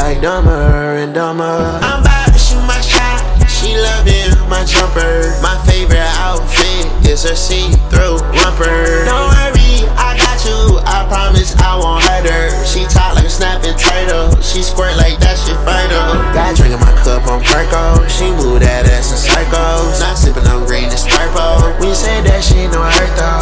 like Dumber and Dumber. I'm about to shoot my shot, she loving my jumper. My favorite outfit is her see-through romper. Don't worry, I got you, I promise I won't hurt her. She talk like a snapping turtle, she squirt like that shit vital. Got drink in my cup on Perco, she move that ass in circles. Not sipping on green, it's purple. When you say that, she know I hurt though.